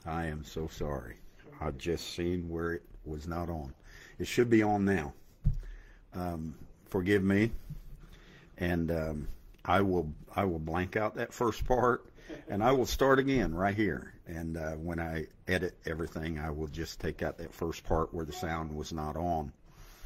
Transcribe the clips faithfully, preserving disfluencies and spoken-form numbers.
I am so sorry. I just seen where it was not on. It should be on now. Um, forgive me, and um, I will I will blank out that first part, and I will start again right here. And uh, when I edit everything, I will just take out that first part where the sound was not on.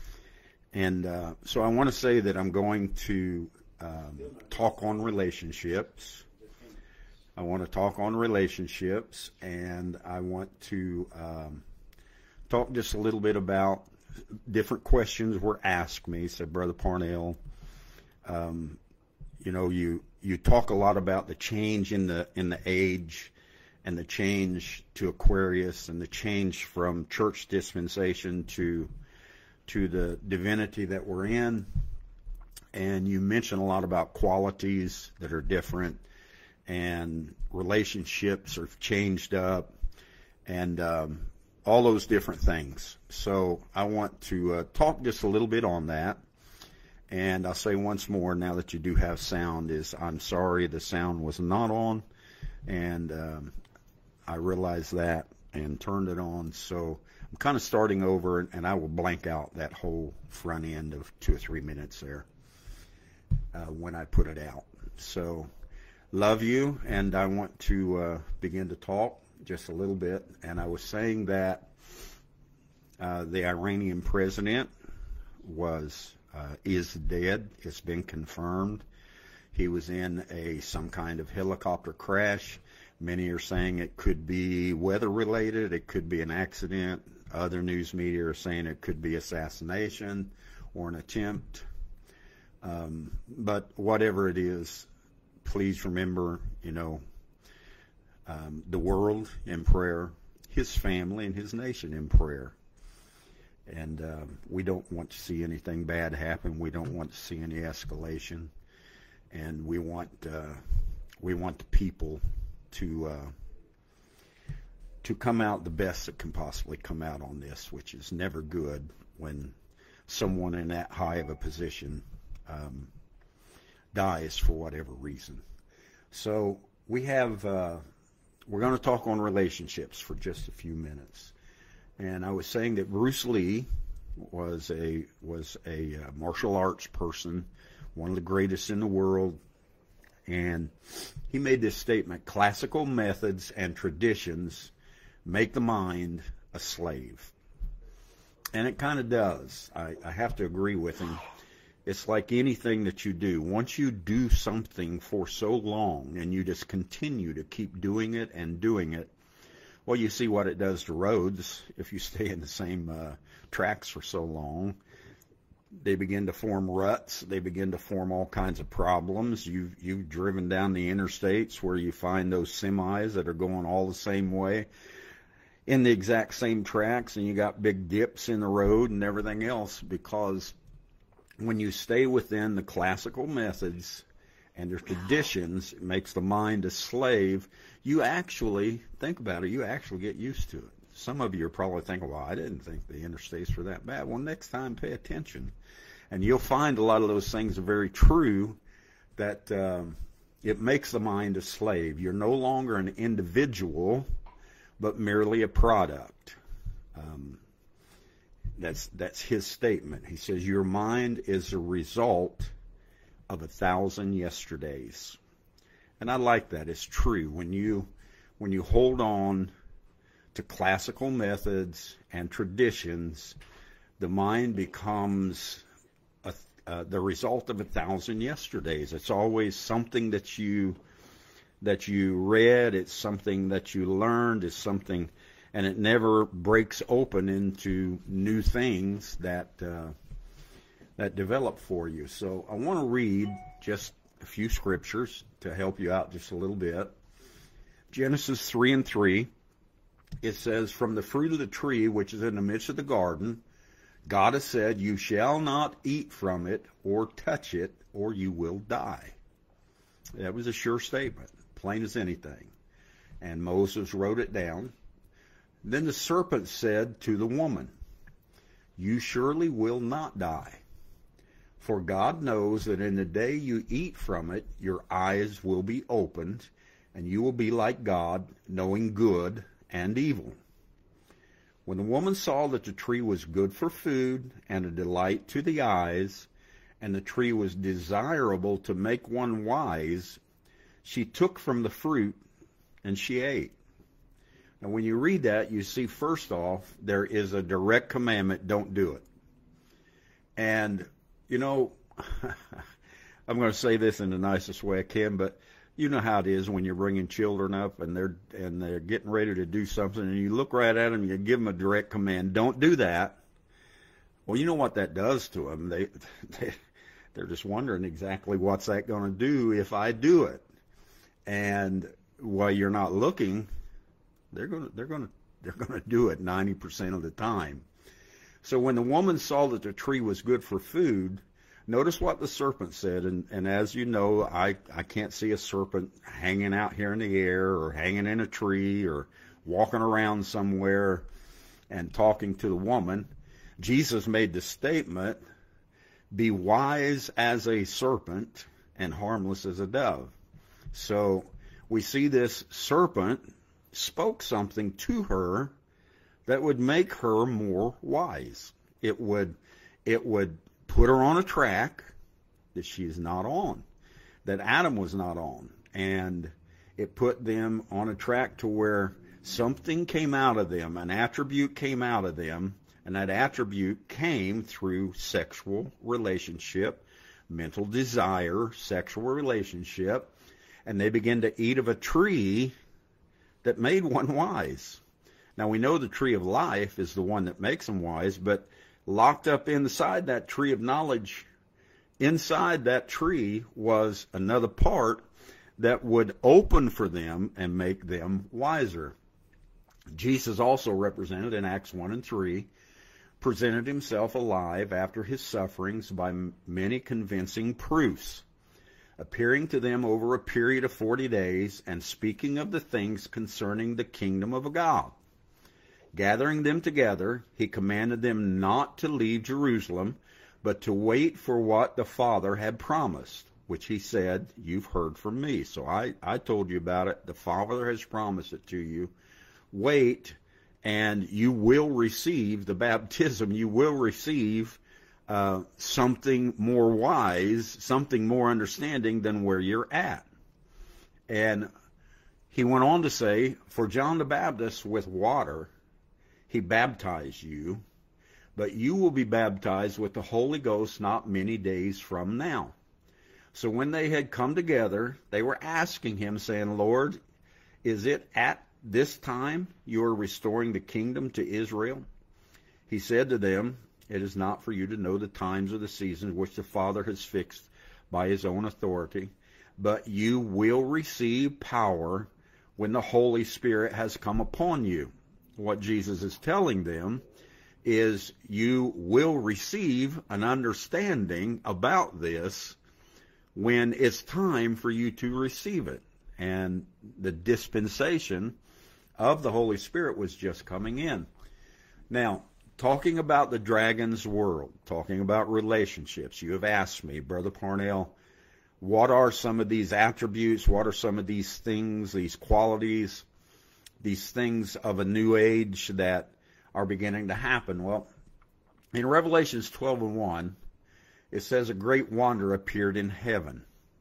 And uh, so I want to say that I'm going to um, talk on relationships. I want to talk on relationships, and I want to um, talk just a little bit about different questions were asked me. Said, Brother Parnell, um, you know, you you talk a lot about the change in the in the age, and the change to Aquarius, and the change from church dispensation to to the divinity that we're in. And you mention a lot about qualities that are different, and relationships are changed up, and um, all those different things. So I want to uh, talk just a little bit on that. And I'll say once more, now that you do have sound, is I'm sorry the sound was not on, and um, I realized that and turned it on. So I'm kind of starting over, and I will blank out that whole front end of two or three minutes there uh, when I put it out. So love you, and I want to uh, begin to talk just a little bit. And I was saying that uh, the Iranian president was uh, is dead. It's been confirmed. He was in a some kind of helicopter crash. Many are saying it could be weather related. It could be an accident. Other news media are saying it could be assassination or an attempt. Um, but whatever it is, please remember, you know, um, the world in prayer, his family and his nation in prayer. And uh, we don't want to see anything bad happen. We don't want to see any escalation. And we want uh, we want the people to uh, to come out the best that can possibly come out on this, which is never good when someone in that high of a position um, dies for whatever reason. So we have, uh, we're going to talk on relationships for just a few minutes. And I was saying that Bruce Lee was a was a uh, martial arts person, one of the greatest in the world. And he made this statement: classical methods and traditions make the mind a slave. And it kind of does. I, I have to agree with him. It's like anything that you do. Once you do something for so long and you just continue to keep doing it and doing it, well, you see what it does to roads. If you stay in the same uh, tracks for so long, they begin to form ruts. They begin to form all kinds of problems. You've, you've driven down the interstates where you find those semis that are going all the same way in the exact same tracks, and you got big dips in the road and everything else, because when you stay within the classical methods and their traditions, it makes the mind a slave. You actually, think about it, you actually get used to it. Some of you are probably thinking, well, I didn't think the interstates were that bad. Well, next time, pay attention. And you'll find a lot of those things are very true, that um, it makes the mind a slave. You're no longer an individual, but merely a product. Um, that's that's his statement. He says, your mind is a result of a thousand yesterdays. And I like that. It's true. When you when you hold on to classical methods and traditions, the mind becomes a, uh, the result of a thousand yesterdays. It's always something that you that you read. It's something that you learned. It's something, and it never breaks open into new things that uh, that develop for you. So I want to read just a few scriptures to help you out just a little bit. Genesis three and three. It says, from the fruit of the tree which is in the midst of the garden, God has said, you shall not eat from it or touch it, or you will die. That was a sure statement, plain as anything. And Moses wrote it down. Then the serpent said to the woman, you surely will not die. For God knows that in the day you eat from it, your eyes will be opened, and you will be like God, knowing good and evil. When the woman saw that the tree was good for food and a delight to the eyes, and the tree was desirable to make one wise, she took from the fruit and she ate. Now, when you read that, you see, first off, there is a direct commandment, don't do it. And, you know, I'm going to say this in the nicest way I can, but you know how it is when you're bringing children up and they're and they're getting ready to do something, and you look right at them and you give them a direct command, don't do that. Well, you know what that does to them. They, they, they're just wondering exactly what's that going to do if I do it. And while you're not looking, they're going to they're going to they're going to do it ninety percent of the time. So when the woman saw that the tree was good for food, notice what the serpent said. And, and as you know, I, I can't see a serpent hanging out here in the air or hanging in a tree or walking around somewhere and talking to the woman. Jesus made the statement, be wise as a serpent and harmless as a dove. So we see this serpent spoke something to her that would make her more wise. It would, it would put her on a track that she is not on, that Adam was not on. And it put them on a track to where something came out of them, an attribute came out of them, and that attribute came through sexual relationship, mental desire, sexual relationship, and they began to eat of a tree that made one wise. Now, we know the tree of life is the one that makes them wise, but locked up inside that tree of knowledge, inside that tree was another part that would open for them and make them wiser. Jesus also represented in Acts one and three, presented himself alive after his sufferings by many convincing proofs, appearing to them over a period of forty days and speaking of the things concerning the kingdom of God. Gathering them together, he commanded them not to leave Jerusalem, but to wait for what the Father had promised, which he said, you've heard from me. So I, I told you about it. The Father has promised it to you. Wait, and you will receive the baptism. You will receive uh, something more wise, something more understanding than where you're at. And he went on to say, for John the Baptist with water, he baptized you, but you will be baptized with the Holy Ghost not many days from now. So when they had come together, they were asking him, saying, Lord, is it at this time you are restoring the kingdom to Israel? He said to them, it is not for you to know the times or the seasons which the Father has fixed by his own authority, but you will receive power when the Holy Spirit has come upon you. What Jesus is telling them is you will receive an understanding about this when it's time for you to receive it. And the dispensation of the Holy Spirit was just coming in. Now, talking about the dragon's world, talking about relationships, you have asked me, Brother Parnell, what are some of these attributes? What are some of these things, these qualities, these things of a new age that are beginning to happen? Well, in Revelations twelve and one, it says a great wonder appeared in heaven.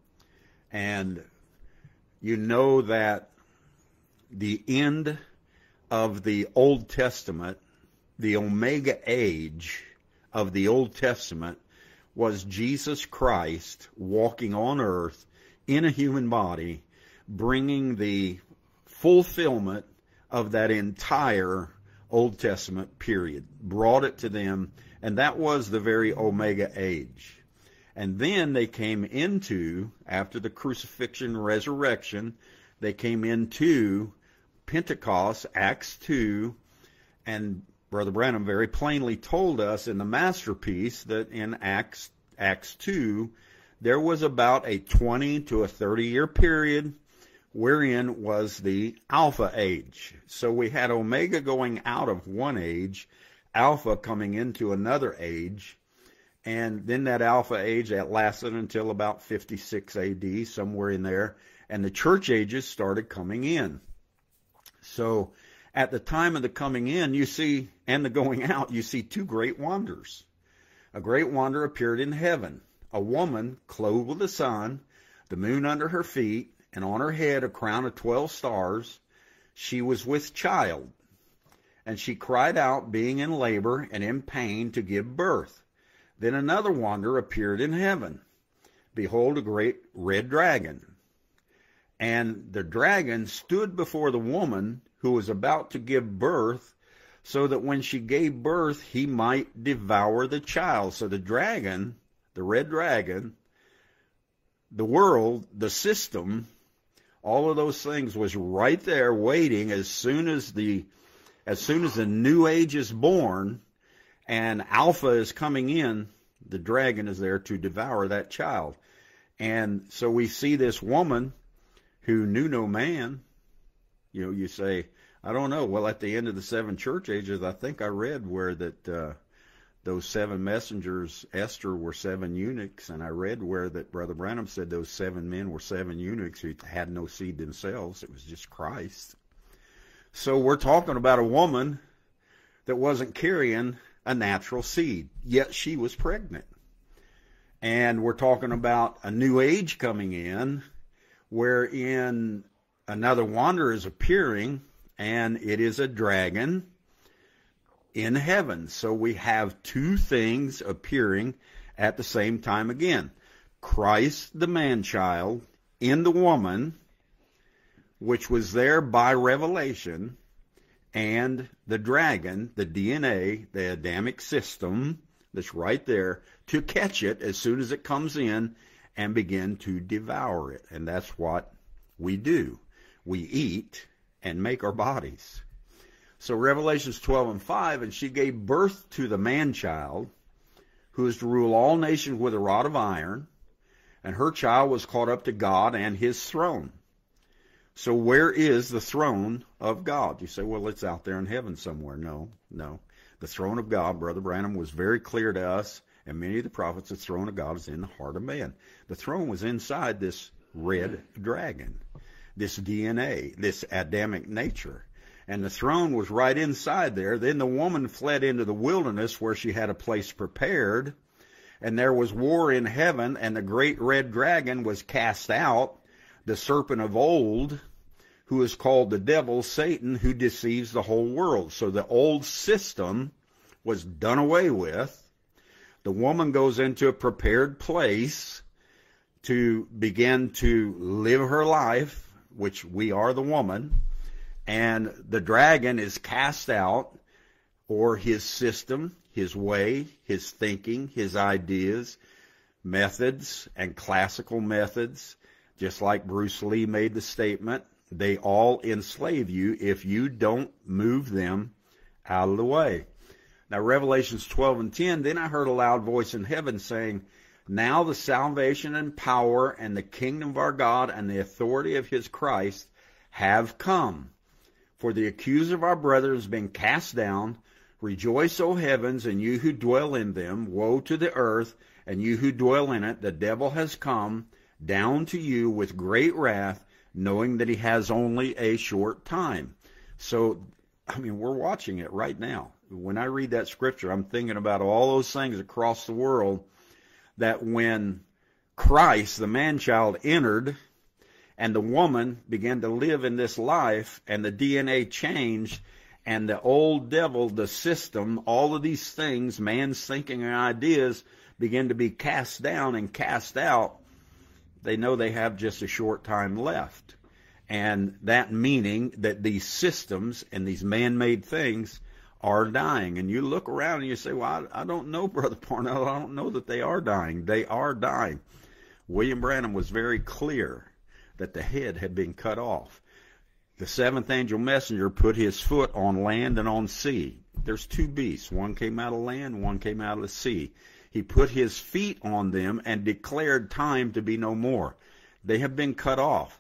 And you know that the end of the Old Testament, the Omega age of the Old Testament, was Jesus Christ walking on earth in a human body, bringing the fulfillment of that entire Old Testament period, brought it to them, and that was the very Omega age. And then they came into, after the crucifixion, resurrection, they came into Pentecost, Acts two, and Brother Branham very plainly told us in the masterpiece that in Acts, Acts two, there was about a twenty to a thirty year period wherein was the Alpha age. So we had Omega going out of one age, Alpha coming into another age, and then that Alpha age that lasted until about fifty-six A D, somewhere in there, and the church ages started coming in. So At the time of the coming in, you see, and the going out, you see two great wonders. A great wonder appeared in heaven, a woman clothed with the sun, the moon under her feet, and on her head a crown of twelve stars. She was with child, and she cried out, being in labor and in pain to give birth. Then another wonder appeared in heaven. Behold, a great red dragon. And the dragon stood before the woman who was about to give birth, so that when she gave birth, he might devour the child. So the dragon, the red dragon, the world, the system, all of those things was right there waiting as soon as the as soon as the new age is born and Alpha is coming in, the dragon is there to devour that child. And so we see this woman who knew no man. You know, you say, I don't know. Well, at the end of the seven church ages, I think I read where that uh, those seven messengers, Esther, were seven eunuchs, and I read where that Brother Branham said those seven men were seven eunuchs who had no seed themselves. It was just Christ. So we're talking about a woman that wasn't carrying a natural seed, yet she was pregnant. And we're talking about a new age coming in, wherein another wonder is appearing, and it is a dragon in heaven. So we have two things appearing at the same time again. Christ, the man-child, in the woman, which was there by revelation, and the dragon, the D N A, the Adamic system that's right there, to catch it as soon as it comes in and begin to devour it. And that's what we do. We eat and make our bodies. So Revelations twelve and five, and she gave birth to the man-child, who is to rule all nations with a rod of iron, and her child was caught up to God and his throne. So where is the throne of God? You say, well, it's out there in heaven somewhere. No, no. The throne of God, Brother Branham was very clear to us, and many of the prophets, the throne of God is in the heart of man. The throne was inside this red dragon, this D N A, this Adamic nature. And the throne was right inside there. Then the woman fled into the wilderness where she had a place prepared, and there was war in heaven, and the great red dragon was cast out, the serpent of old, who is called the devil, Satan, who deceives the whole world. So the old system was done away with. The woman goes into a prepared place to begin to live her life, which we are the woman, and the dragon is cast out, or his system, his way, his thinking, his ideas, methods, and classical methods. Just like Bruce Lee made the statement, they all enslave you if you don't move them out of the way. Now, Revelations twelve and ten, then I heard a loud voice in heaven saying, now the salvation and power and the kingdom of our God and the authority of his Christ have come. For the accuser of our brethren has been cast down. Rejoice, O heavens, and you who dwell in them. Woe to the earth, and you who dwell in it. The devil has come down to you with great wrath, knowing that he has only a short time. So, I mean, we're watching it right now. When I read that scripture, I'm thinking about all those things across the world, that when Christ, the man-child, entered, and the woman began to live in this life, and the D N A changed, and the old devil, the system, all of these things, man's thinking and ideas, begin to be cast down and cast out. They know they have just a short time left. And that meaning that these systems and these man-made things are dying. And you look around and you say, well, I, I don't know, Brother Parnell. I don't know that they are dying. They are dying. William Branham was very clear that the head had been cut off. The seventh angel messenger put his foot on land and on sea. There's two beasts. One came out of land, one came out of the sea. He put his feet on them and declared time to be no more. They have been cut off.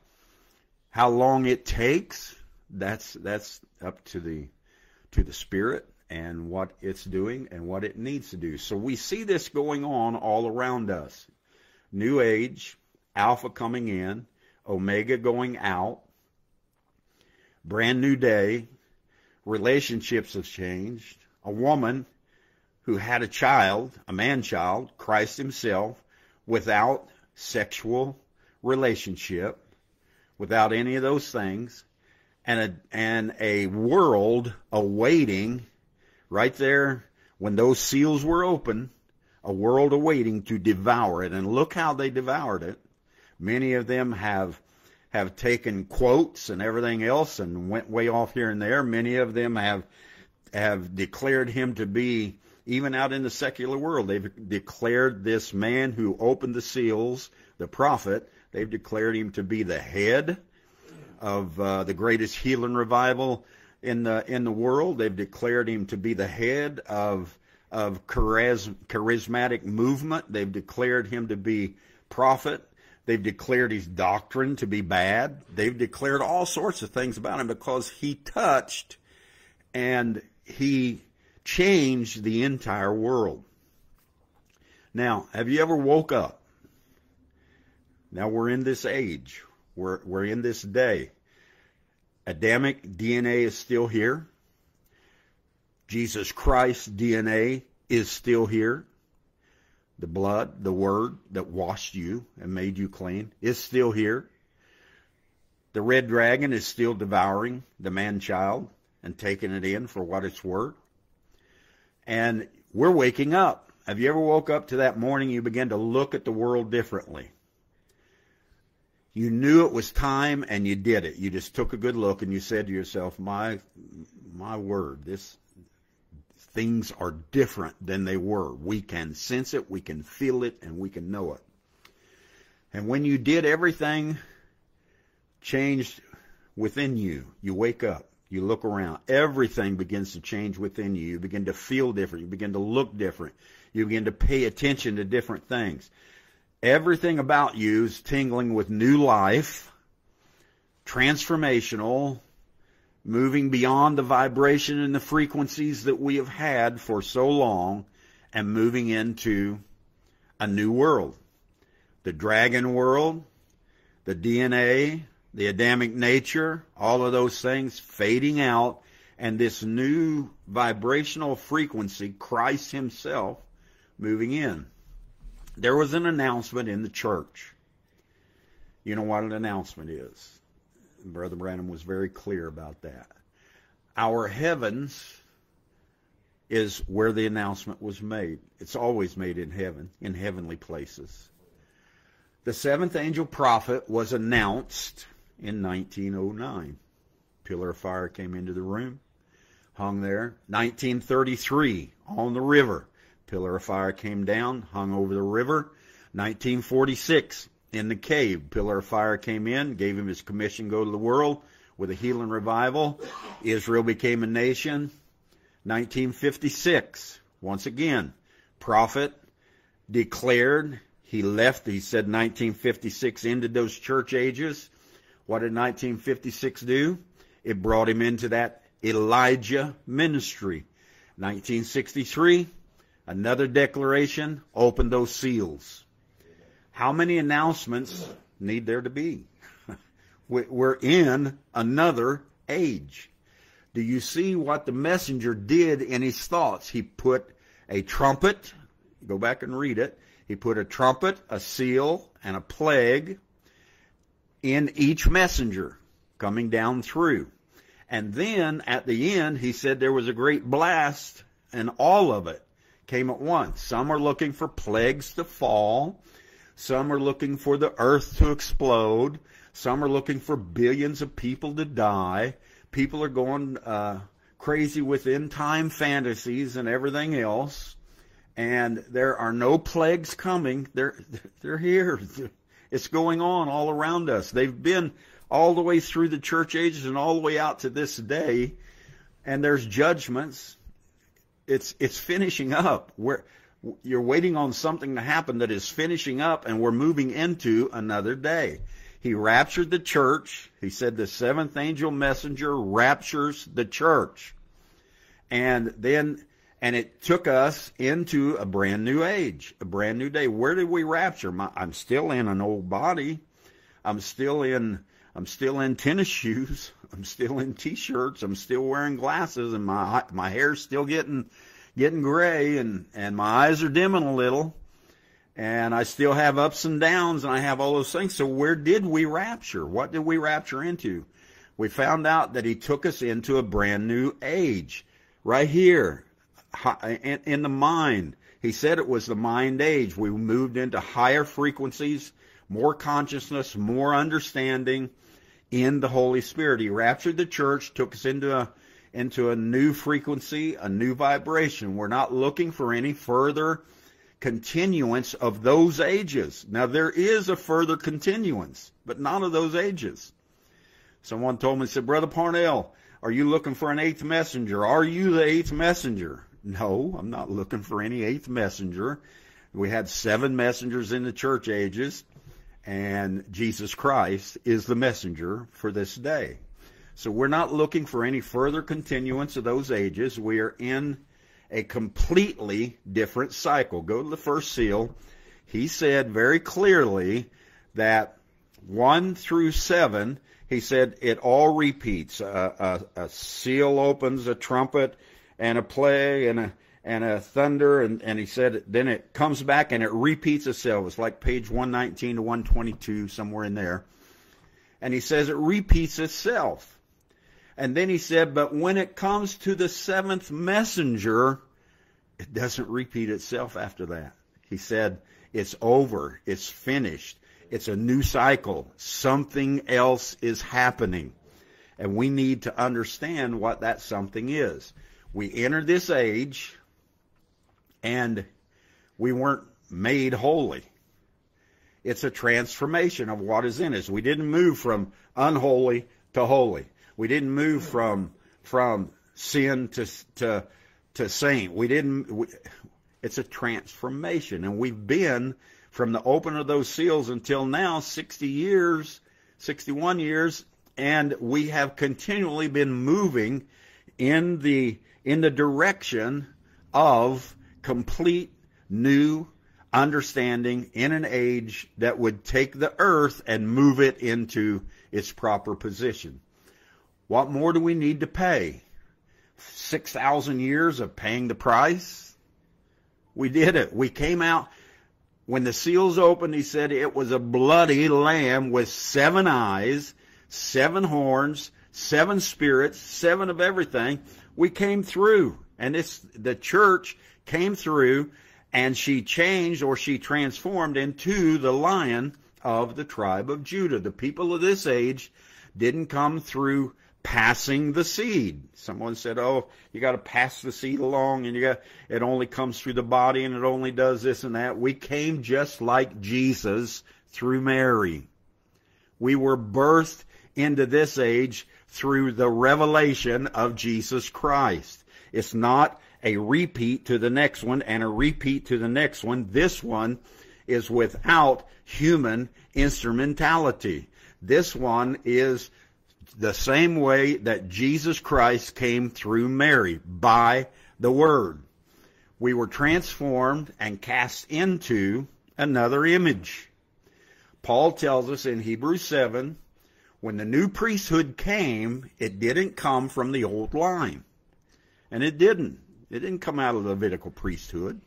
How long it takes, that's that's up to the to the Spirit and what it's doing and what it needs to do. So we see this going on all around us. New age, Alpha coming in, Omega going out, brand new day, relationships have changed. A woman who had a child, a man-child, Christ himself, without sexual relationship, without any of those things, and a, and a world awaiting, right there, when those seals were open, a world awaiting to devour it. And look how they devoured it. Many of them have have taken quotes and everything else and went way off here and there. Many of them have have declared him to be, even out in the secular world, they've declared this man who opened the seals, the prophet, they've declared him to be the head of uh, the greatest healing revival in the in the world. They've declared him to be the head of of charism, charismatic movement. They've declared him to be prophet. They've declared his doctrine to be bad. They've declared all sorts of things about him because he touched and he changed the entire world. Now, have you ever woke up? Now we're in this age. We're, we're in this day. Adamic D N A is still here. Jesus Christ's D N A is still here. The blood, the word that washed you and made you clean is still here. The red dragon is still devouring the man-child and taking it in for what it's worth. And we're waking up. Have you ever woke up to that morning you began to look at the world differently? You knew it was time and you did it. You just took a good look and you said to yourself, my, my word, this, things are different than they were. We can sense it, we can feel it, and we can know it. And when you did, everything changed within you. You wake up, you look around, everything begins to change within you. You begin to feel different, you begin to look different, you begin to pay attention to different things. Everything about you is tingling with new life, transformational, moving beyond the vibration and the frequencies that we have had for so long, and moving into a new world. The dragon world, the D N A, the Adamic nature, all of those things fading out, and this new vibrational frequency, Christ himself, moving in. There was an announcement in the church. You know what an announcement is. Brother Branham was very clear about that. Our heavens is where the announcement was made. It's always made in heaven, in heavenly places. The seventh angel prophet was announced in nineteen oh nine. Pillar of fire came into the room, hung there. nineteen thirty-three, on the river. Pillar of fire came down, hung over the river. nineteen forty-six, in the cave, pillar of fire came in, gave him his commission, go to the world with a healing revival. Israel became a nation. nineteen fifty-six, once again, prophet declared, he left, he said nineteen fifty-six ended those church ages. What did nineteen fifty-six do? It brought him into that Elijah ministry. nineteen sixty-three, another declaration, opened those seals. How many announcements need there to be? We're in another age. Do you see what the messenger did in his thoughts? He put a trumpet, go back and read it, he put a trumpet, a seal, and a plague in each messenger coming down through. And then at the end, he said there was a great blast, and all of it came at once. Some are looking for plagues to fall. Some are looking for the earth to explode. Some are looking for billions of people to die. People are going uh, crazy with end-time fantasies and everything else. And there are no plagues coming. They're, they're here. It's going on all around us. They've been all the way through the church ages and all the way out to this day. And there's judgments. It's, it's finishing up. We're, you're waiting on something to happen that is finishing up, and we're moving into another day. He raptured the church. He said the seventh angel messenger raptures the church. And then, and it took us into a brand new age, a brand new day. Where did we rapture? My, I'm still in an old body. I'm still in, I'm still in tennis shoes. I'm still in t-shirts. I'm still wearing glasses, and my my hair's still getting getting gray, and and my eyes are dimming a little, and I still have ups and downs, and I have all those things. So where did we rapture? What did we rapture into? We found out that he took us into a brand new age, right here, in, in the mind. He said it was the mind age. We moved into higher frequencies, more consciousness, more understanding in the Holy Spirit. He raptured the church, took us into a into a new frequency, a new vibration. We're not looking for any further continuance of those ages. Now, there is a further continuance, but not of those ages. Someone told me, said, Brother Parnell, are you looking for an eighth messenger? Are you the eighth messenger? No, I'm not looking for any eighth messenger. We had seven messengers in the church ages, and Jesus Christ is the messenger for this day. So we're not looking for any further continuance of those ages. We are in a completely different cycle. Go to the first seal. He said very clearly that one through seven, he said it all repeats. A, a, a seal opens, a trumpet, and a plague, and a and a thunder, and, and he said then it comes back and it repeats itself. It's like page one nineteen to one twenty-two, somewhere in there. And he says it repeats itself. And then he said, but when it comes to the seventh messenger, it doesn't repeat itself after that. He said, it's over. It's finished. It's a new cycle. Something else is happening. And we need to understand what that something is. We enter this age, and we weren't made holy. It's a transformation of what is in us. We didn't move from unholy to holy. We didn't move from from sin to to to saint. We didn't. We, it's a transformation, and we've been from the open of those seals until now sixty years, sixty-one years, and we have continually been moving in the in the direction of complete new understanding in an age that would take the earth and move it into its proper position. What more do we need to pay? six thousand years of paying the price? We did it. We came out. When the seals opened, he said it was a bloody lamb with seven eyes, seven horns, seven spirits, seven of everything. We came through, and it's the church came through, and she changed, or she transformed into the Lion of the tribe of Judah. The people of this age didn't come through passing the seed. Someone said, oh, you got to pass the seed along, and you got it only comes through the body, and it only does this and that. We came just like Jesus through Mary. We were birthed into this age through the revelation of Jesus Christ. It's not a repeat to the next one and a repeat to the next one. This one is without human instrumentality. This one is the same way that Jesus Christ came through Mary, by the Word. We were transformed and cast into another image. Paul tells us in Hebrews seven, when the new priesthood came, it didn't come from the old line. And it didn't. It didn't come out of the Levitical priesthood.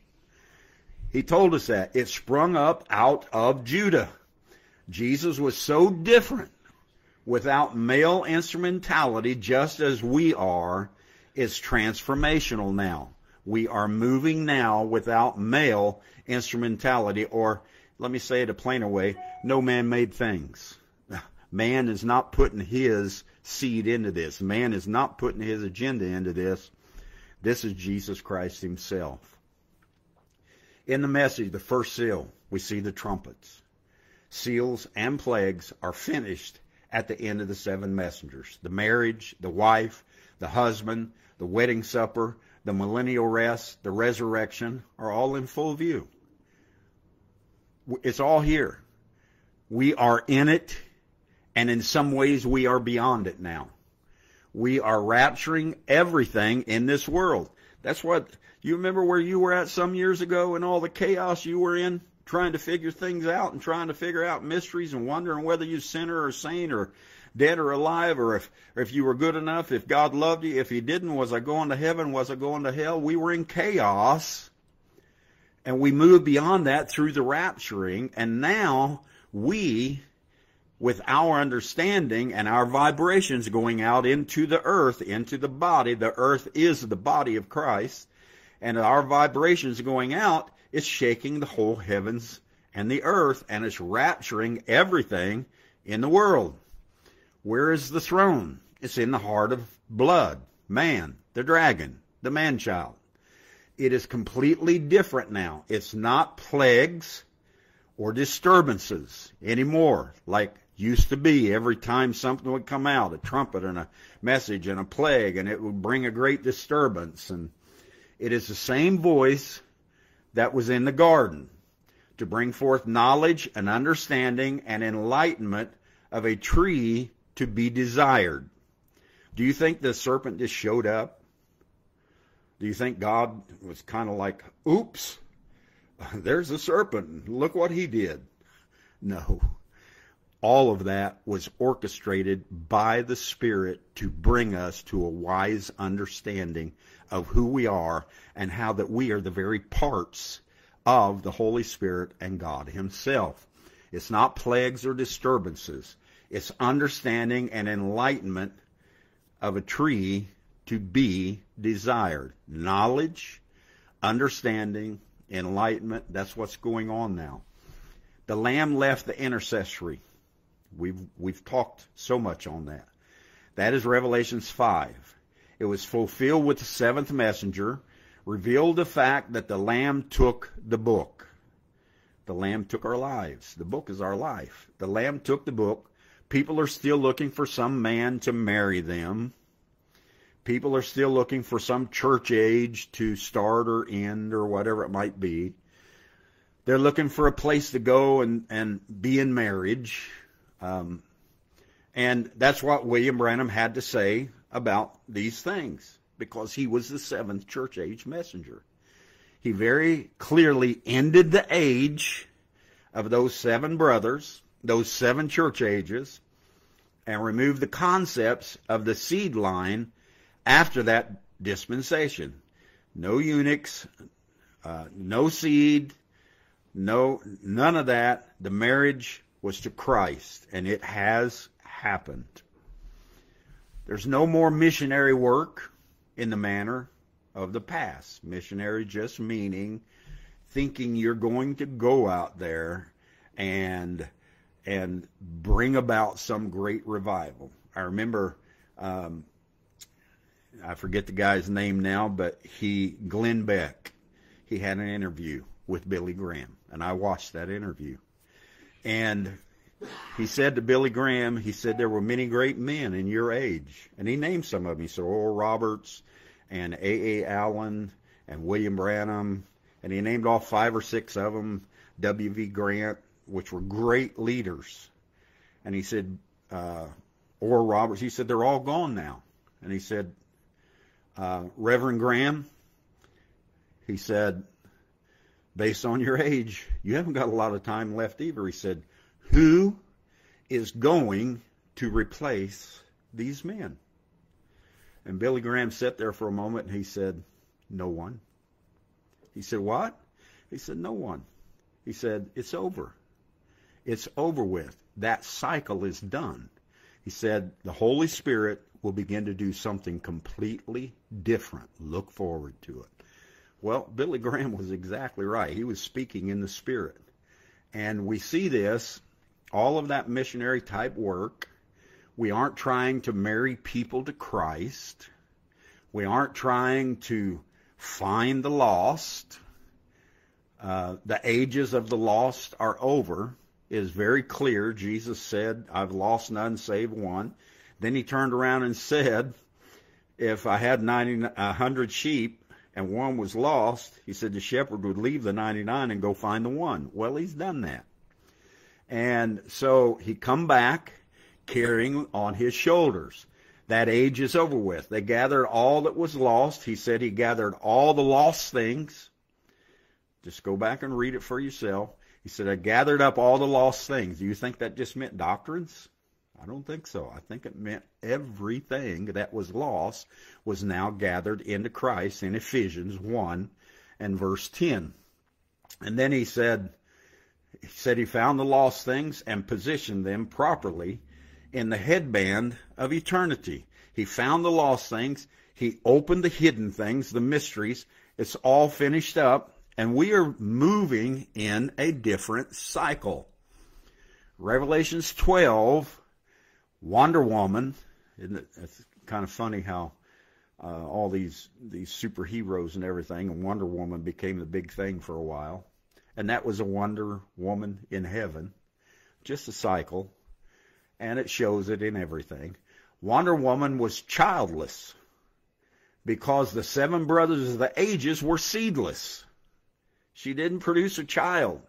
He told us that. It sprung up out of Judah. Jesus was so different without male instrumentality, just as we are. It's transformational now. We are moving now without male instrumentality, or let me say it a plainer way, no man-made things. Man is not putting his seed into this. Man is not putting his agenda into this. This is Jesus Christ himself. In the message, the first seal, we see the trumpets. Seals and plagues are finished at the end of the seven messengers. The marriage, the wife, the husband, the wedding supper, the millennial rest, the resurrection are all in full view. It's all here. We are in it, and in some ways we are beyond it now. We are rapturing everything in this world. That's what, you remember where you were at some years ago and all the chaos you were in, trying to figure things out and trying to figure out mysteries and wondering whether you're a sinner or a saint or dead or alive, or if, or if you were good enough, if God loved you, if he didn't, was I going to heaven, was I going to hell? We were in chaos, and we moved beyond that through the rapturing, and now we, with our understanding and our vibrations going out into the earth, into the body, the earth is the body of Christ, and our vibrations going out, it's shaking the whole heavens and the earth, and it's rapturing everything in the world. Where is the throne? It's in the heart of blood, man, the dragon, the man-child. It is completely different now. It's not plagues or disturbances anymore, like used to be. Every time something would come out, a trumpet and a message and a plague, and it would bring a great disturbance. And it is the same voice that was in the garden to bring forth knowledge and understanding and enlightenment of a tree to be desired. Do you think the serpent just showed up? Do you think God was kind of like, oops, there's the serpent, look what he did? No. All of that was orchestrated by the Spirit to bring us to a wise understanding of who we are and how that we are the very parts of the Holy Spirit and God himself. It's not plagues or disturbances. It's understanding and enlightenment of a tree to be desired. Knowledge, understanding, enlightenment, that's what's going on now. The Lamb left the intercessory. We've, we've talked so much on that. That is Revelations five. It was fulfilled with the seventh messenger, revealed the fact that the Lamb took the book. The Lamb took our lives. The book is our life. The Lamb took the book. People are still looking for some man to marry them. People are still looking for some church age to start or end or whatever it might be. They're looking for a place to go and, and be in marriage. Um, and that's what William Branham had to say about these things, because he was the seventh church age messenger. He very clearly ended the age of those seven brothers, those seven church ages, and removed the concepts of the seed line after that dispensation. No eunuchs, uh, no seed, no none of that. The marriage was to Christ, and it has happened. There's no more missionary work in the manner of the past. Missionary just meaning thinking you're going to go out there and and bring about some great revival. I remember, um, I forget the guy's name now, but he, Glenn Beck, he had an interview with Billy Graham, and I watched that interview. And he said to Billy Graham, he said, there were many great men in your age. And he named some of them. He said Oral Roberts and A A Allen and William Branham. And he named all five or six of them, W V Grant, which were great leaders. And he said, uh, Oral Roberts, he said, they're all gone now. And he said, uh, Reverend Graham, he said, based on your age, you haven't got a lot of time left either. He said, who is going to replace these men? And Billy Graham sat there for a moment and he said, no one. He said, what? He said, no one. He said, it's over. It's over with. That cycle is done. He said, the Holy Spirit will begin to do something completely different. Look forward to it. Well, Billy Graham was exactly right. He was speaking in the Spirit. And we see this, all of that missionary type work. We aren't trying to marry people to Christ. We aren't trying to find the lost. Uh, the ages of the lost are over. It is very clear. Jesus said, I've lost none save one. Then he turned around and said, if I had ninety, a hundred sheep and one was lost, he said the shepherd would leave the ninety-nine and go find the one. Well, he's done that. And so he come back carrying on his shoulders. That age is over with. They gathered all that was lost. He said he gathered all the lost things. Just go back and read it for yourself. He said, I gathered up all the lost things. Do you think that just meant doctrines? I don't think so. I think it meant everything that was lost was now gathered into Christ in Ephesians one and verse ten. And then he said, he said he found the lost things and positioned them properly in the headband of eternity. He found the lost things. He opened the hidden things, the mysteries. It's all finished up, and we are moving in a different cycle. Revelations twelve, Wonder Woman. Isn't it, it's kind of funny how uh, all these these superheroes and everything, and Wonder Woman became the big thing for a while. And that was a Wonder Woman in heaven. Just a cycle. And it shows it in everything. Wonder Woman was childless because the seven brothers of the ages were seedless. She didn't produce a child.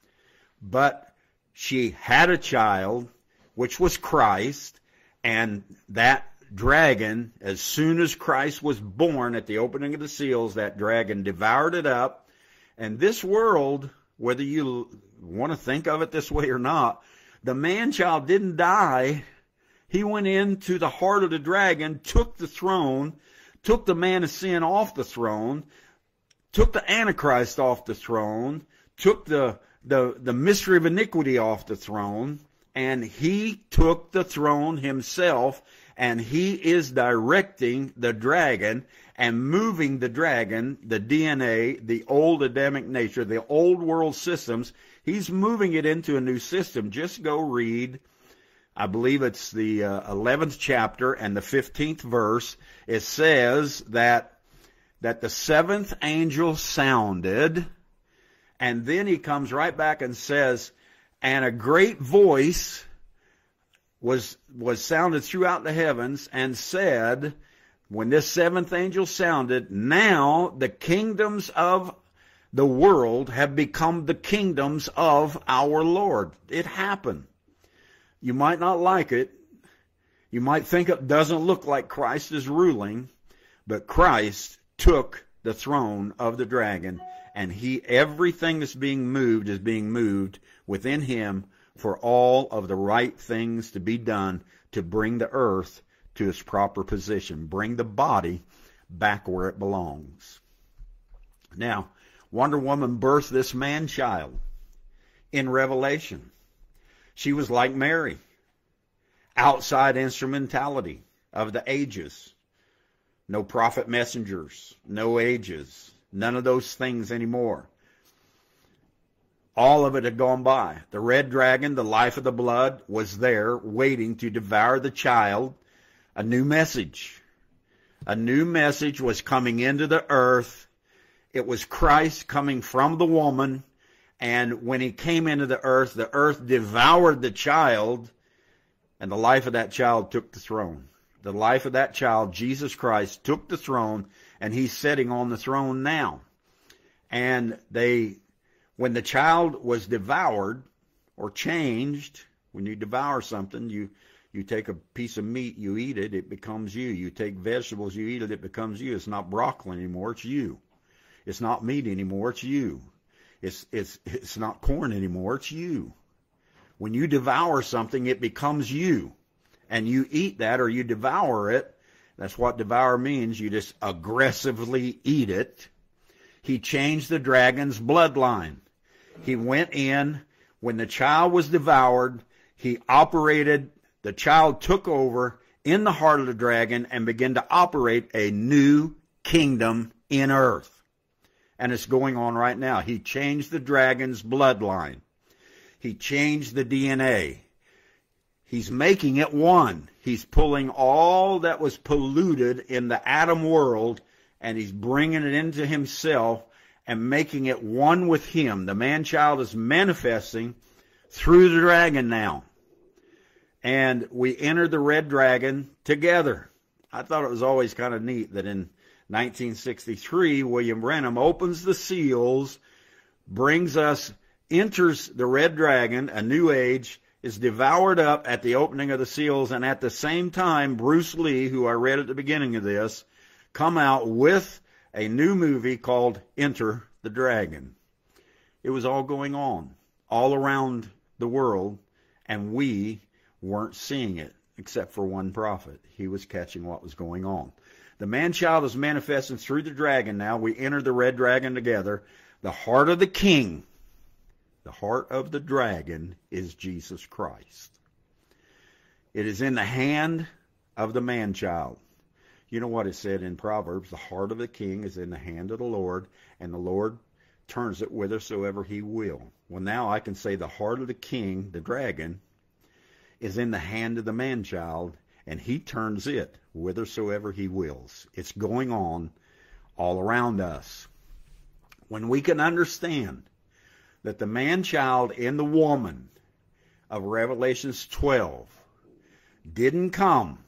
But she had a child, which was Christ, and that dragon, as soon as Christ was born at the opening of the seals, that dragon devoured it up. And this world, whether you want to think of it this way or not, the man-child didn't die. He went into the heart of the dragon, took the throne, took the man of sin off the throne, took the Antichrist off the throne, took the, the, the mystery of iniquity off the throne, and he took the throne himself, and he is directing the dragon and moving the dragon, the D N A, the old Adamic nature, the old world systems. He's moving it into a new system. Just go read, I believe it's the uh, eleventh chapter and the fifteenth verse. It says that, that the seventh angel sounded, and then he comes right back and says, and a great voice was, was sounded throughout the heavens and said, when this seventh angel sounded, now the kingdoms of the world have become the kingdoms of our Lord. It happened. You might not like it. You might think it doesn't look like Christ is ruling, but Christ took the throne of the dragon, and he, everything that's being moved is being moved within him for all of the right things to be done to bring the earth to its proper position, bring the body back where it belongs. Now, Wonder Woman birthed this man-child in Revelation. She was like Mary, outside instrumentality of the ages. No prophet messengers, no ages, none of those things anymore. All of it had gone by. The red dragon, the life of the blood, was there waiting to devour the child. A new message. A new message was coming into the earth. It was Christ coming from the woman. And when he came into the earth, the earth devoured the child, and the life of that child took the throne. The life of that child, Jesus Christ, took the throne, and he's sitting on the throne now. And they, when the child was devoured or changed, when you devour something, you, you take a piece of meat, you eat it, it becomes you. You take vegetables, you eat it, it becomes you. It's not broccoli anymore, it's you. It's not meat anymore, it's you. It's, it's, it's not corn anymore, it's you. When you devour something, it becomes you. And you eat that or you devour it. That's what devour means. You just aggressively eat it. He changed the dragon's bloodline. He went in. When the child was devoured, he operated, the child took over in the heart of the dragon and began to operate a new kingdom in earth. And it's going on right now. He changed the dragon's bloodline. He changed the D N A. He's making it one. He's pulling all that was polluted in the Adam world, and he's bringing it into himself and making it one with him. The man-child is manifesting through the dragon now. And we enter the red dragon together. I thought it was always kind of neat that in nineteen sixty-three, William Branham opens the seals, brings us, enters the red dragon, a new age, is devoured up at the opening of the seals, and at the same time, Bruce Lee, who I read at the beginning of this, come out with a new movie called Enter the Dragon. It was all going on. all around the world, and we weren't seeing it except for one prophet. He was catching what was going on. The man-child is manifesting through the dragon now. We enter the red dragon together. The heart of the king, the heart of the dragon is Jesus Christ. It is in the hand of the man-child. You know what it said in Proverbs? The heart of the king is in the hand of the Lord, and the Lord turns it whithersoever he will. Well, now I can say the heart of the king, the dragon, is in the hand of the man-child, and he turns it whithersoever he wills. It's going on all around us. When we can understand that the man-child in the woman of Revelations twelve didn't come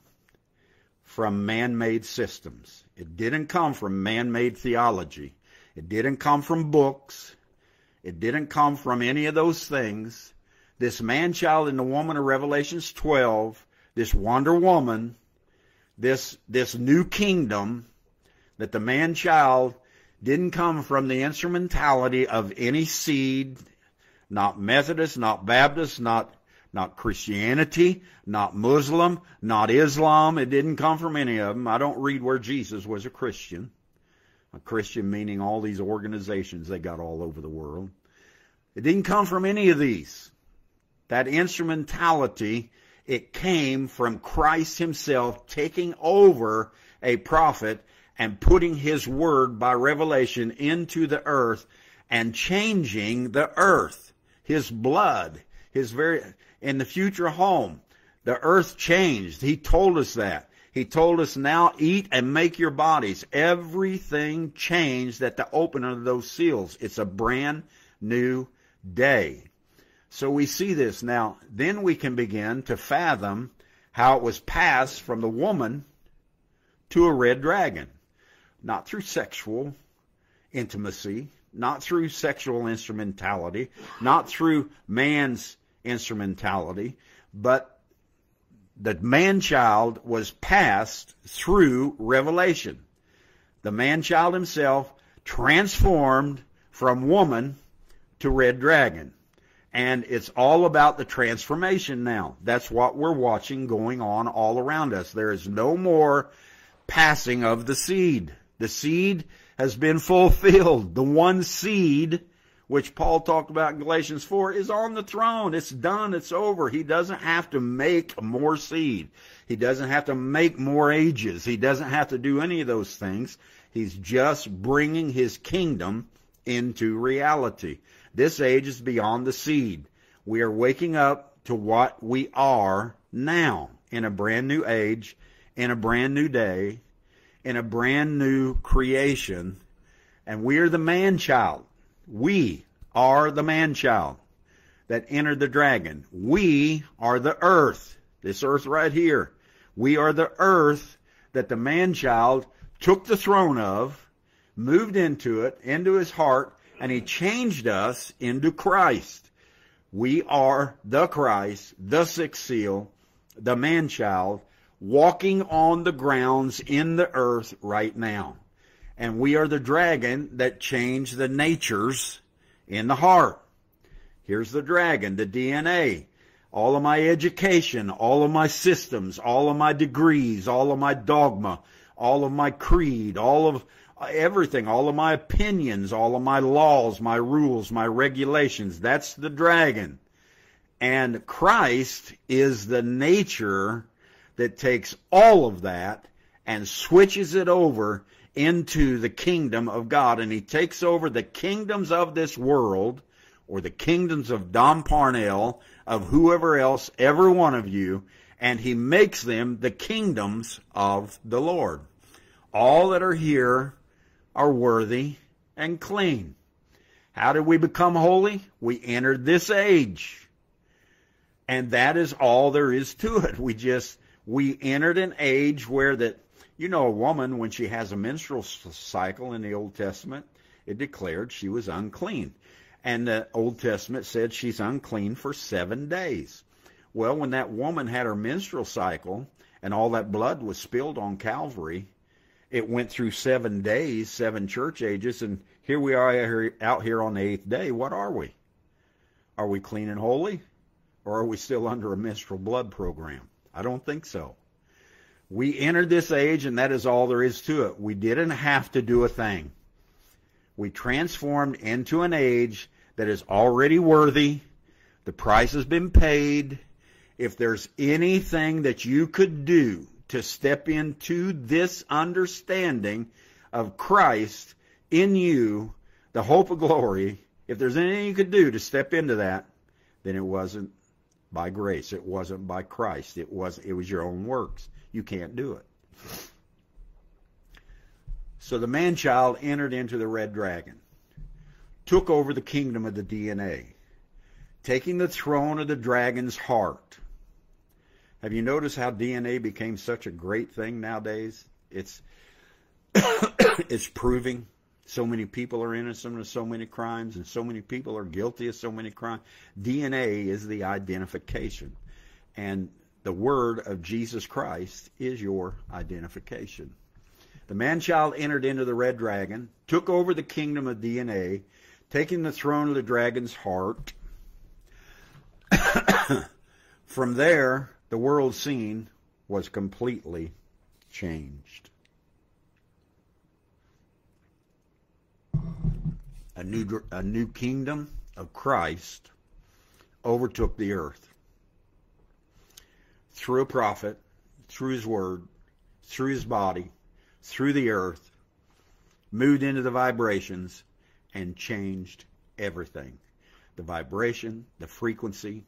from man-made systems. It didn't come from man-made theology. It didn't come from books. It didn't come from any of those things. This man-child in the woman of Revelations twelve, this Wonder Woman, this, this new kingdom, that the man-child didn't come from the instrumentality of any seed, not Methodist, not Baptist, not, not Christianity, not Muslim, not Islam. It didn't come from any of them. I don't read where Jesus was a Christian. A Christian meaning all these organizations they got all over the world. It didn't come from any of these. That instrumentality, it came from Christ himself taking over a prophet and putting his word by revelation into the earth and changing the earth. His blood, his very, in the future home, the earth changed. He told us that. He told us, now eat and make your bodies. Everything changed at the opening of those seals. It's a brand new day. So we see this now. Then we can begin to fathom how it was passed from the woman to a red dragon. Not through sexual intimacy, not through sexual instrumentality, not through man's instrumentality, but the man-child was passed through revelation. The man-child himself transformed from woman to red dragon. And it's all about the transformation now. That's what we're watching going on all around us. There is no more passing of the seed. The seed has been fulfilled. The one seed, which Paul talked about in Galatians four, is on the throne. It's done. It's over. He doesn't have to make more seed. He doesn't have to make more ages. He doesn't have to do any of those things. He's just bringing his kingdom into reality. This age is beyond the seed. We are waking up to what we are now in a brand new age, in a brand new day, in a brand new creation, and we are the man-child. We are the man-child that entered the dragon. We are the earth, this earth right here. We are the earth that the man-child took the throne of, moved into it, into his heart, and he changed us into Christ. We are the Christ, the sixth seal, the man-child, walking on the grounds in the earth right now. And we are the dragon that changed the natures in the heart. Here's the dragon, the D N A. All of my education, all of my systems, all of my degrees, all of my dogma, all of my creed, all of everything, all of my opinions, all of my laws, my rules, my regulations. That's the dragon. And Christ is the nature that takes all of that and switches it over into the kingdom of God. And he takes over the kingdoms of this world, or the kingdoms of Dom Parnell, of whoever else, every one of you, and he makes them the kingdoms of the Lord. All that are here are worthy and clean. How did we become holy? We entered this age. And that is all there is to it. We just, we entered an age where that, you know, a woman, when she has a menstrual cycle in the Old Testament, it declared she was unclean. And the Old Testament said she's unclean for seven days. Well, when that woman had her menstrual cycle and all that blood was spilled on Calvary, it went through seven days, seven church ages, and here we are out here on the eighth day. What are we? Are we clean and holy? Or are we still under a menstrual blood program? I don't think so. We entered this age, and that is all there is to it. We didn't have to do a thing. We transformed into an age that is already worthy. The price has been paid. If there's anything that you could do to step into this understanding of Christ in you, the hope of glory, if there's anything you could do to step into that, then it wasn't by grace. It wasn't by Christ. It was, it was your own works. You can't do it. So the man-child entered into the red dragon, took over the kingdom of the D N A, taking the throne of the dragon's heart. Have you noticed how D N A became such a great thing nowadays? It's it's proving so many people are innocent of so many crimes, and so many people are guilty of so many crimes. D N A is the identification. And the word of Jesus Christ is your identification. The man-child entered into the red dragon, took over the kingdom of D N A, taking the throne of the dragon's heart. From there, the world scene was completely changed. A new, a new kingdom of Christ overtook the earth. Through a prophet, through his word, through his body, through the earth, moved into the vibrations and changed everything. The vibration, the frequency,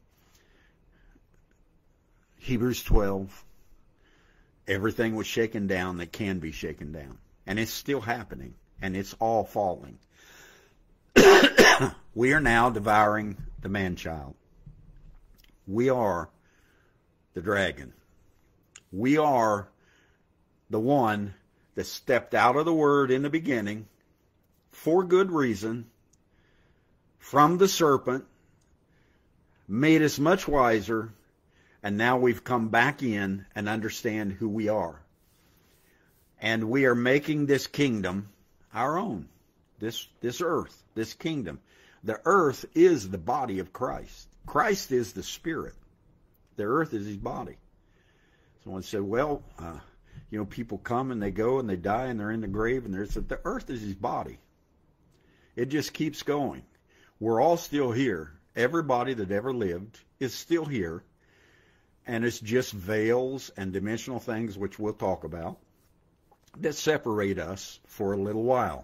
Hebrews twelve, everything was shaken down that can be shaken down. And it's still happening, and it's all falling. We are now devouring the man-child. We are the dragon. We are the one that stepped out of the word in the beginning for good reason, from the serpent, made us much wiser, and now we've come back in and understand who we are. And we are making this kingdom our own. This, this earth, this kingdom. The earth is the body of Christ. Christ is the spirit. The earth is his body. Someone said, well, uh, you know, people come and they go and they die and they're in the grave, and there's the earth is his body. It just keeps going. We're all still here. Everybody that ever lived is still here. And it's just veils and dimensional things, which we'll talk about, that separate us for a little while.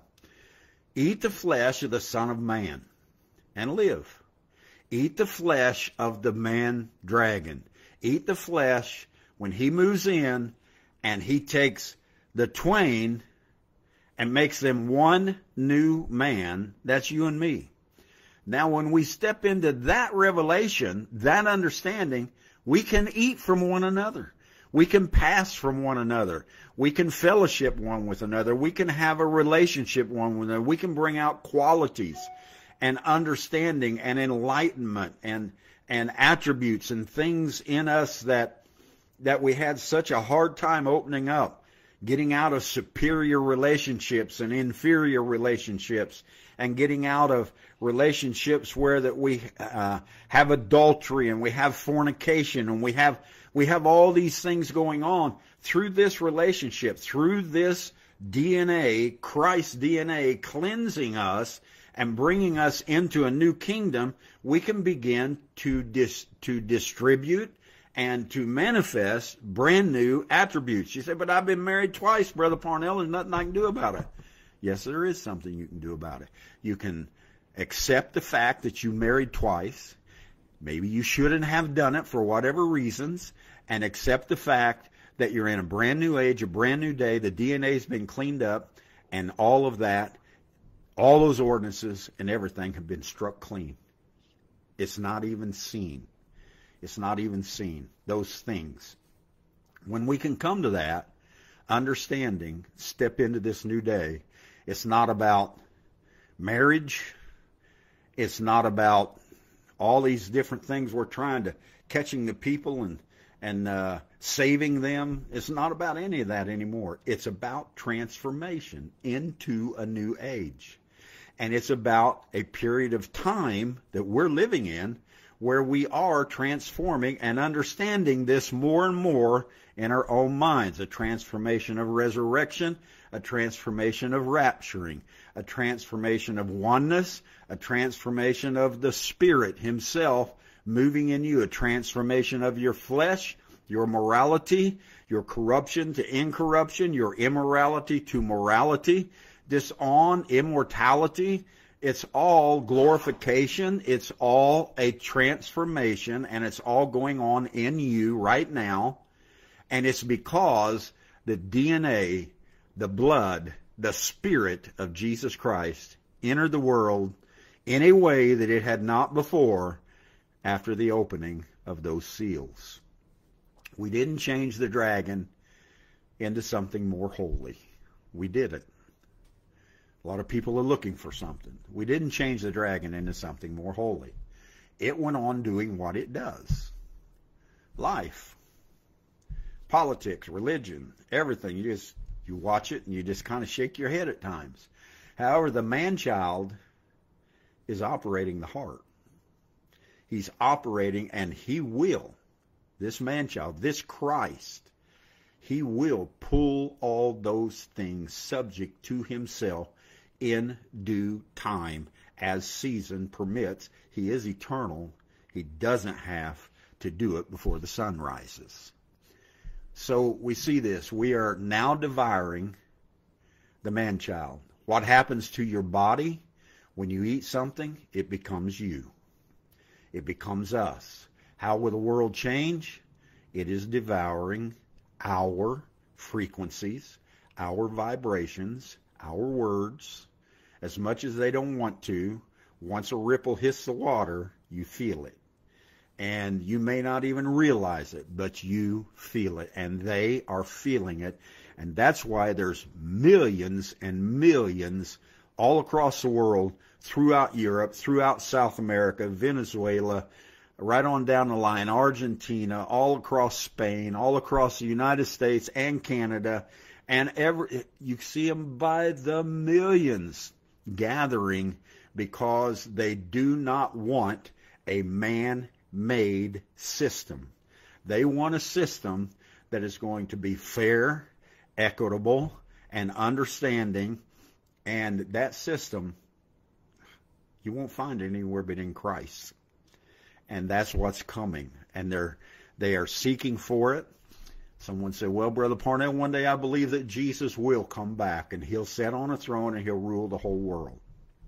Eat the flesh of the Son of Man and live. Eat the flesh of the man dragon. Eat the flesh when he moves in and he takes the twain and makes them one new man. That's you and me. Now, when we step into that revelation, that understanding, we can eat from one another. We can pass from one another. We can fellowship one with another. We can have a relationship one with another. We can bring out qualities and understanding and enlightenment and and attributes and things in us that that we had such a hard time opening up, getting out of superior relationships and inferior relationships, and getting out of relationships where that we uh, have adultery and we have fornication and we have we have all these things going on through this relationship, through this D N A, Christ's D N A cleansing us and bringing us into a new kingdom. We can begin to dis, to distribute and to manifest brand new attributes. You say, but I've been married twice, Brother Parnell. There's nothing I can do about it. Yes, there is something you can do about it. You can accept the fact that you married twice. Maybe you shouldn't have done it for whatever reasons, and accept the fact that you're in a brand new age, a brand new day. The D N A has been cleaned up, and all of that, all those ordinances and everything have been struck clean. It's not even seen. It's not even seen, those things. When we can come to that understanding, step into this new day, it's not about marriage. It's not about all these different things we're trying to, catching the people and, and uh, saving them. It's not about any of that anymore. It's about transformation into a new age. And it's about a period of time that we're living in where we are transforming and understanding this more and more in our own minds. A transformation of resurrection, a transformation of rapturing, a transformation of oneness, a transformation of the Spirit Himself moving in you, a transformation of your flesh, your morality, your corruption to incorruption, your immorality to morality, this on immortality. It's all glorification. It's all a transformation, and it's all going on in you right now. And it's because the D N A, the blood, the Spirit of Jesus Christ entered the world in a way that it had not before after the opening of those seals. We didn't change the dragon into something more holy. We didn't. A lot of people are looking for something. We didn't change the dragon into something more holy. It went on doing what it does. Life, politics, religion, everything. You just you watch it and you just kind of shake your head at times. However, the man-child is operating the heart. He's operating, and he will, this man-child, this Christ, he will pull all those things subject to himself in due time, as season permits. He is eternal. He doesn't have to do it before the sun rises. So we see this. We are now devouring the man-child. What happens to your body when you eat something? It becomes you. It becomes us. How will the world change? It is devouring our frequencies, our vibrations, our words. As much as they don't want to, once a ripple hits the water, you feel it. And you may not even realize it, but you feel it. And they are feeling it. And that's why there's millions and millions all across the world, throughout Europe, throughout South America, Venezuela, right on down the line, Argentina, all across Spain, all across the United States and Canada. And every, you see them by the millions gathering because they do not want a man-made system. They want a system that is going to be fair, equitable, and understanding. And that system, you won't find it anywhere but in Christ. And that's what's coming. And they're they are seeking for it. Someone said, well, Brother Parnell, one day I believe that Jesus will come back and he'll sit on a throne and he'll rule the whole world.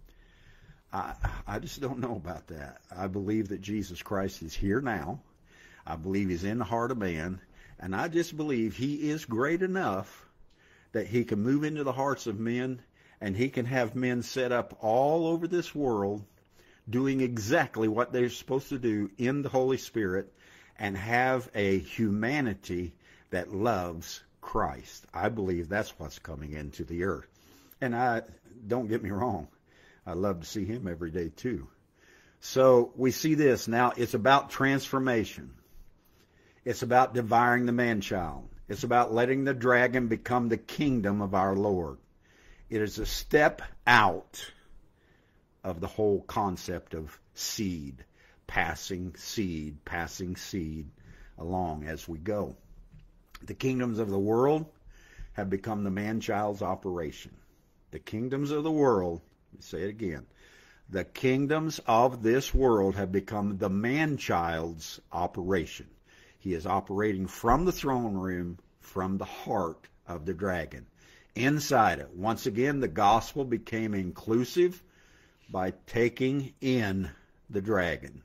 I, I just don't know about that. I believe that Jesus Christ is here now. I believe he's in the heart of man. And I just believe he is great enough that he can move into the hearts of men, and he can have men set up all over this world doing exactly what they're supposed to do in the Holy Spirit, and have a humanity that loves Christ. I believe that's what's coming into the earth. And I, don't get me wrong, I love to see him every day too. So we see this. Now it's about transformation. It's about devouring the man-child. It's about letting the dragon become the kingdom of our Lord. It is a step out of the whole concept of seed, passing seed, passing seed along as we go. The kingdoms of the world have become the man-child's operation. The kingdoms of the world, let me say it again, the kingdoms of this world have become the man-child's operation. He is operating from the throne room, from the heart of the dragon. Inside it. Once again, the gospel became inclusive by taking in the dragon.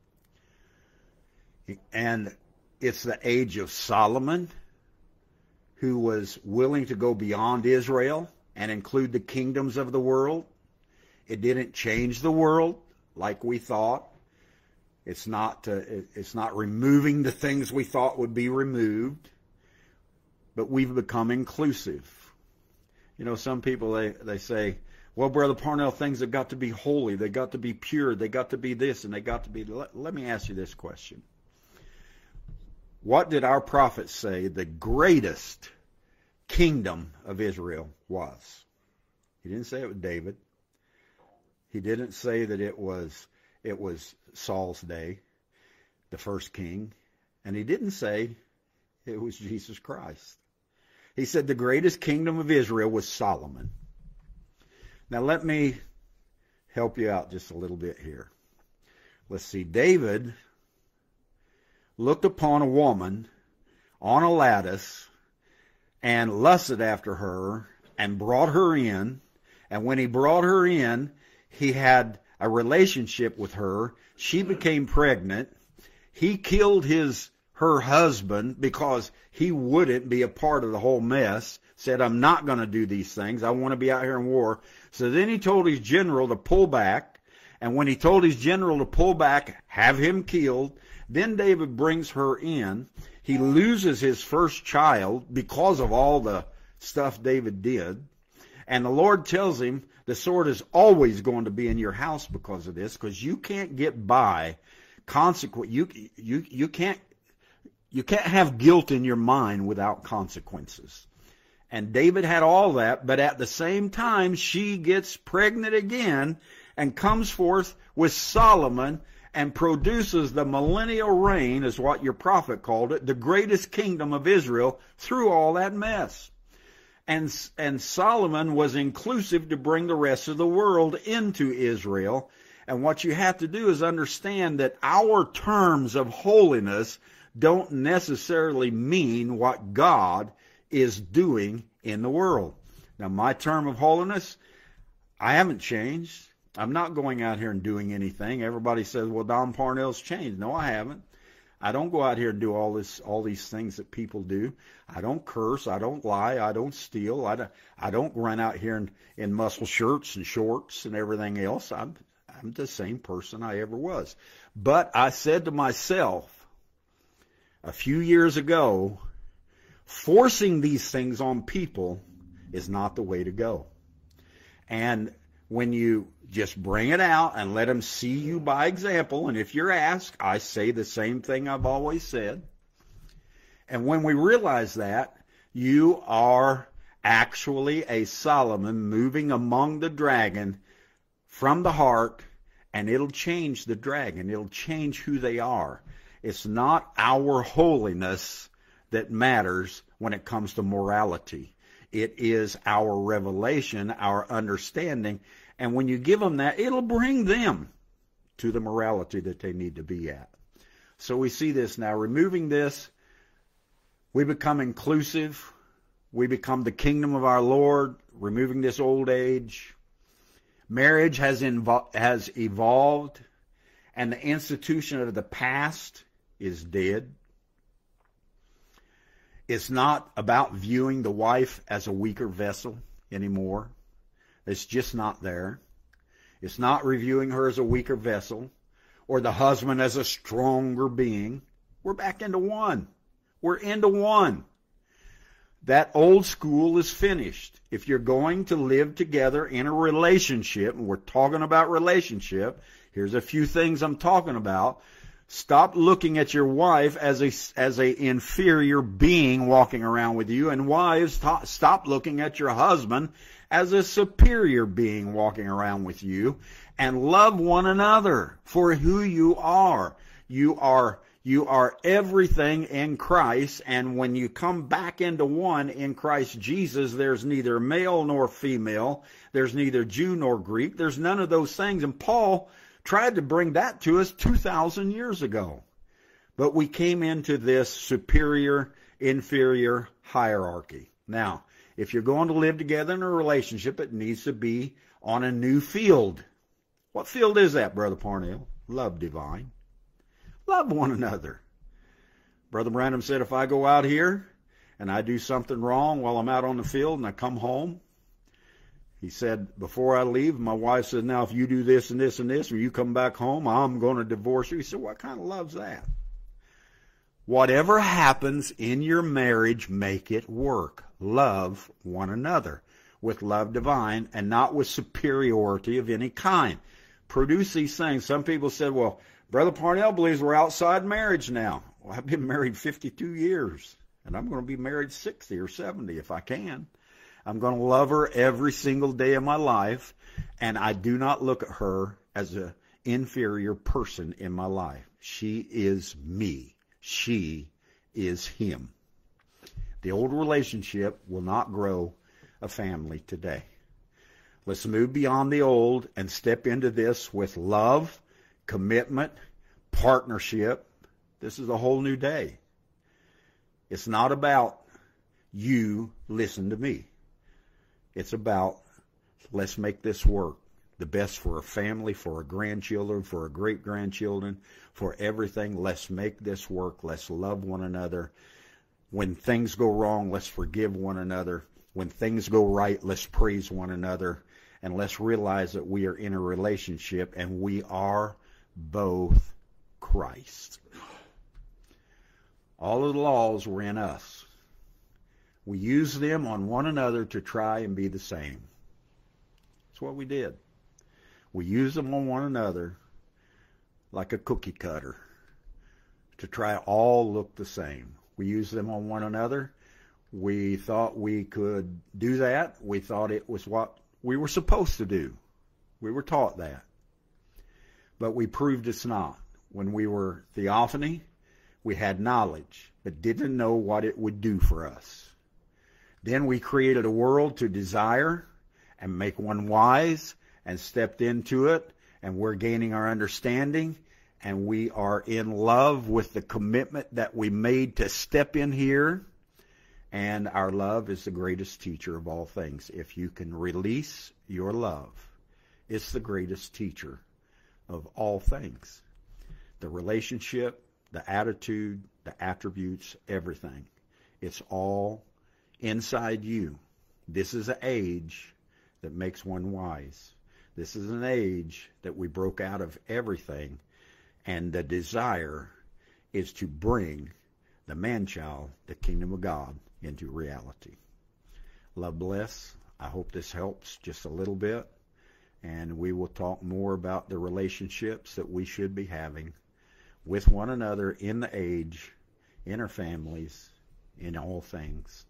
And it's the age of Solomon, who was willing to go beyond Israel and include the kingdoms of the world. It didn't change the world like we thought. It's not, uh, it's not removing the things we thought would be removed, but we've become inclusive. You know, some people, they, they say, well, Brother Parnell, things have got to be holy. They got to be pure. They got to be this, and they got to be... Let, let me ask you this question. What did our prophets say the greatest kingdom of Israel was? He didn't say it was David. He didn't say that it was it was Saul's day, the first king. And he didn't say it was Jesus Christ. He said the greatest kingdom of Israel was Solomon. Now let me help you out just a little bit here. Let's see. David looked upon a woman on a lattice and lusted after her and brought her in. And when he brought her in, he had a relationship with her. She became pregnant. He killed his her husband because he wouldn't be a part of the whole mess. Said, I'm not going to do these things. I want to be out here in war. So then he told his general to pull back. And when he told his general to pull back, have him killed, then David brings her in. He loses his first child because of all the stuff David did. And the Lord tells him, the sword is always going to be in your house because of this, because you can't get by consequence. You, you, you can't, you can't have guilt in your mind without consequences. And David had all that, but at the same time, she gets pregnant again and comes forth with Solomon and produces the millennial reign, is what your prophet called it, the greatest kingdom of Israel through all that mess. And, and Solomon was inclusive to bring the rest of the world into Israel. And what you have to do is understand that our terms of holiness don't necessarily mean what God is doing in the world. Now, my term of holiness, I haven't changed. I'm not going out here and doing anything. Everybody says, well, Don Parnell's changed. No, I haven't. I don't go out here and do all this, all these things that people do. I don't curse. I don't lie. I don't steal. I don't, I don't run out here in, in muscle shirts and shorts and everything else. I'm, I'm the same person I ever was. But I said to myself a few years ago, forcing these things on people is not the way to go. And when you just bring it out and let them see you by example, and if you're asked, I say the same thing I've always said. And when we realize that, you are actually a Solomon moving among the dragon from the heart, and it'll change the dragon. It'll change who they are. It's not our holiness that matters when it comes to morality. It is our revelation, our understanding. And when you give them that, it'll bring them to the morality that they need to be at. So we see this now. Removing this, we become inclusive. We become the kingdom of our Lord, removing this old age. Marriage has, invo- has evolved, and the institution of the past is dead. It's not about viewing the wife as a weaker vessel anymore. It's just not there. It's not reviewing her as a weaker vessel or the husband as a stronger being. We're back into one. We're into one. That old school is finished. If you're going to live together in a relationship, and we're talking about relationship, here's a few things I'm talking about. Stop looking at your wife as a, as a inferior being walking around with you. And wives, t- stop looking at your husband as a superior being walking around with you. And love one another for who you are. You are, you are everything in Christ. And when you come back into one in Christ Jesus, there's neither male nor female. There's neither Jew nor Greek. There's none of those things. And Paul tried to bring that to us two thousand years ago. But we came into this superior, inferior hierarchy. Now, if you're going to live together in a relationship, it needs to be on a new field. What field is that, Brother Parnell? Love divine. Love one another. Brother Branham said, if I go out here and I do something wrong while I'm out on the field and I come home, he said, before I leave, my wife said, now if you do this and this and this, or you come back home, I'm going to divorce you. He said, what kind of love's that? Whatever happens in your marriage, make it work. Love one another with love divine and not with superiority of any kind. Produce these things. Some people said, well, Brother Parnell believes we're outside marriage now. Well, I've been married fifty-two years, and I'm going to be married sixty or seventy if I can. I'm going to love her every single day of my life, and I do not look at her as an inferior person in my life. She is me. She is him. The old relationship will not grow a family today. Let's move beyond the old and step into this with love, commitment, partnership. This is a whole new day. It's not about you listen to me. It's about let's make this work. The best for a family, for our grandchildren, for our great-grandchildren, for everything. Let's make this work. Let's love one another. When things go wrong, let's forgive one another. When things go right, let's praise one another. And let's realize that we are in a relationship and we are both Christ. All of the laws were in us. We used them on one another to try and be the same. That's what we did. We used them on one another like a cookie cutter to try all look the same. We used them on one another. We thought we could do that. We thought it was what we were supposed to do. We were taught that. But we proved it's not. When we were theophany, we had knowledge, but didn't know what it would do for us. Then we created a world to desire and make one wise and stepped into it, and we're gaining our understanding, and we are in love with the commitment that we made to step in here. And our love is the greatest teacher of all things. If you can release your love, it's the greatest teacher of all things. The relationship, the attitude, the attributes, everything. It's all inside you. This is an age that makes one wise. This is an age that we broke out of everything, and the desire is to bring the man-child, the kingdom of God, into reality. Love bless. I hope this helps just a little bit, and we will talk more about the relationships that we should be having with one another in the age, in our families, in all things.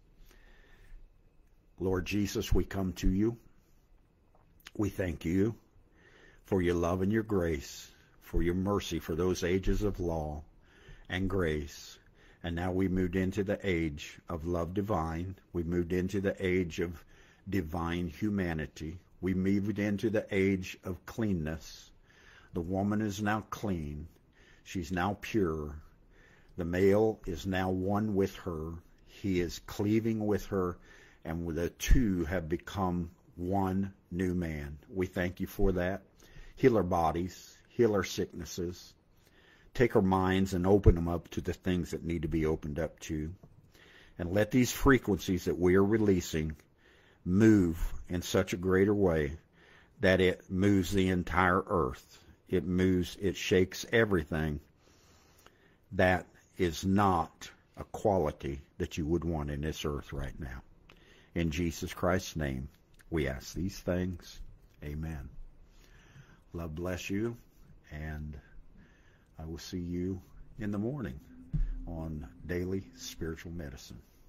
Lord Jesus, we come to you. We thank you for your love and your grace, for your mercy for those ages of law and grace. And now we moved into the age of love divine. We moved into the age of divine humanity. We moved into the age of cleanness. The woman is now clean. She's now pure. The male is now one with her. He is cleaving with her, and the two have become one new man. We thank you for that. Heal our bodies, heal our sicknesses. Take our minds and open them up to the things that need to be opened up to. And let these frequencies that we are releasing move in such a greater way that it moves the entire earth. It moves, it shakes everything that is not a quality that you would want in this earth right now. In Jesus Christ's name, we ask these things. Amen. Love bless you, and I will see you in the morning on Daily Spiritual Medicine.